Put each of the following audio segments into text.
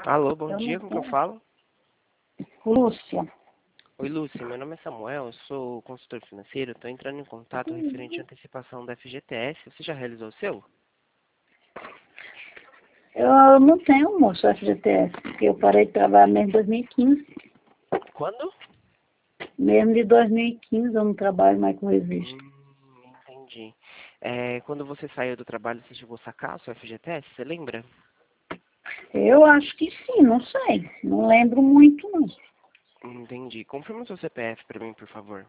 Alô, bom Eu dia, não com que eu tenho. falo? Lúcia. Oi, Lúcia, meu nome é Samuel, eu sou consultor financeiro, estou entrando em contato referente à antecipação da FGTS. Você já realizou o seu? Eu não tenho, moço, FGTS, porque eu parei de trabalhar mesmo em 2015. Quando? Mesmo de 2015 eu não trabalho mais com registro. Entendi. Quando você saiu do trabalho, você chegou a sacar o seu FGTS, você lembra? Eu acho que sim, não sei. Não lembro muito, não. Entendi. Confirma o seu CPF para mim, por favor.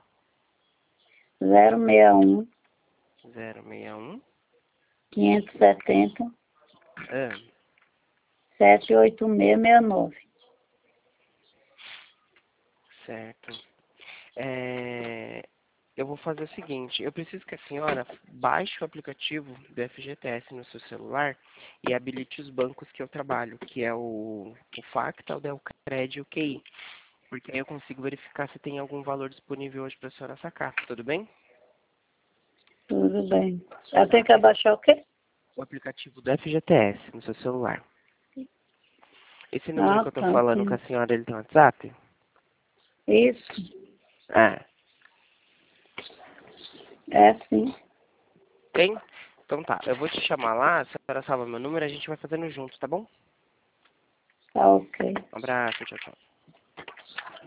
061 061. 570 Ah, 78669. certo. Eu vou fazer o seguinte, eu preciso que a senhora baixe o aplicativo do FGTS no seu celular e habilite os bancos que eu trabalho, que é o Facta, o Delcred e o QI, porque aí eu consigo verificar se tem algum valor disponível hoje para a senhora sacar, tudo bem? Tudo bem. Eu tenho que abaixar o quê? O aplicativo do FGTS no seu celular. Esse número Ah, que eu tô tá, falando com sim. a senhora, ele tem WhatsApp? Isso. Ah, É sim. tem? Então tá, eu vou te chamar lá, a senhora salva meu número e a gente vai fazendo junto, tá bom? Tá ok. Um abraço, tchau, tchau.